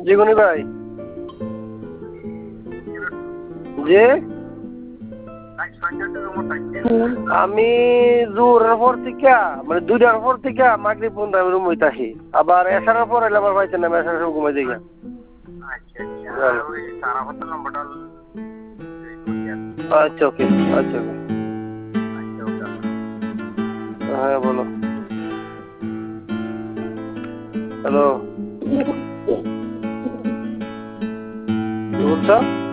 জীবনী ভাই জি আমি জোরের পর থেকে মানে 2টার পর থেকে মাগরিব পর্যন্ত আমি রুম হইতাছি আবার এসার পর এলে আমার পাইতেন না এসার সময় ঘুমাই দিই আচ্ছা ওকে আচ্ছা ওকে হ্যাঁ বলো হ্যালো কি বলছো